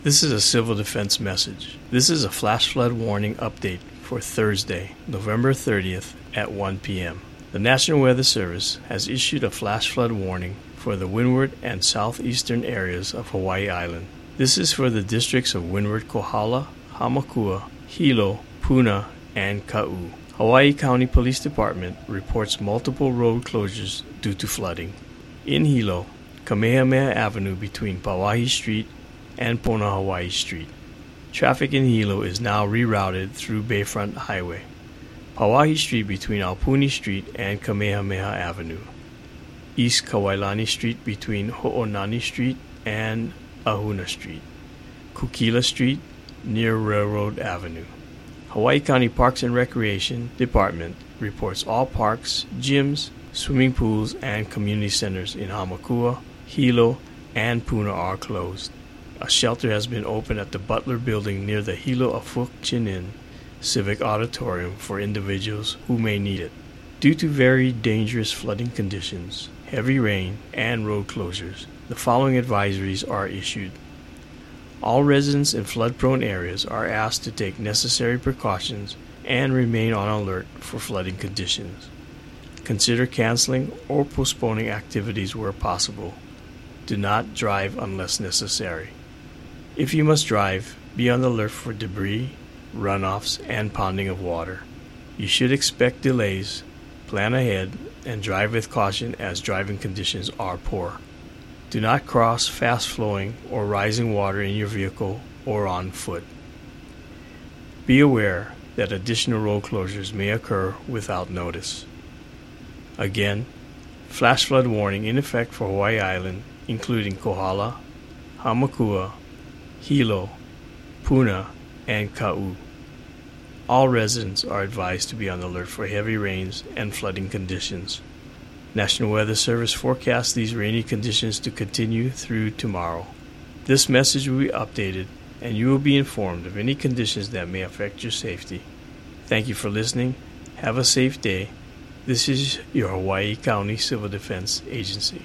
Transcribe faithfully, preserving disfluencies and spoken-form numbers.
This is a civil defense message. This is a flash flood warning update for Thursday, November thirtieth at one p.m. The National Weather Service has issued a flash flood warning for the windward and southeastern areas of Hawaii Island. This is for the districts of Windward Kohala, Hamakua, Hilo, Puna, and Ka'u. Hawaii County Police Department reports multiple road closures due to flooding. In Hilo, Kamehameha Avenue between Pauahi Street and Pona Hawaii Street. Traffic in Hilo is now rerouted through Bayfront Highway. Pauahi Street between Aupuni Street and Kamehameha Avenue. East Kawailani Street between Ho'onani Street and Ahuna Street. Kukila Street near Railroad Avenue. Hawaii County Parks and Recreation Department reports all parks, gyms, swimming pools, and community centers in Hamakua, Hilo, and Puna are closed. A shelter has been opened at the Butler Building near the Hilo Afuk Chinin Civic Auditorium for individuals who may need it. Due to very dangerous flooding conditions, heavy rain, and road closures, the following advisories are issued. All residents in flood-prone areas are asked to take necessary precautions and remain on alert for flooding conditions. Consider canceling or postponing activities where possible. Do not drive unless necessary. If you must drive, be on the alert for debris, runoffs, and ponding of water. You should expect delays, plan ahead, and drive with caution as driving conditions are poor. Do not cross fast-flowing or rising water in your vehicle or on foot. Be aware that additional road closures may occur without notice. Again, flash flood warning in effect for Hawaii Island, including Kohala, Hamakua, Hilo, Puna, and Ka'u. All residents are advised to be on the alert for heavy rains and flooding conditions. National Weather Service forecasts these rainy conditions to continue through tomorrow. This message will be updated, and you will be informed of any conditions that may affect your safety. Thank you for listening. Have a safe day. This is your Hawaii County Civil Defense Agency.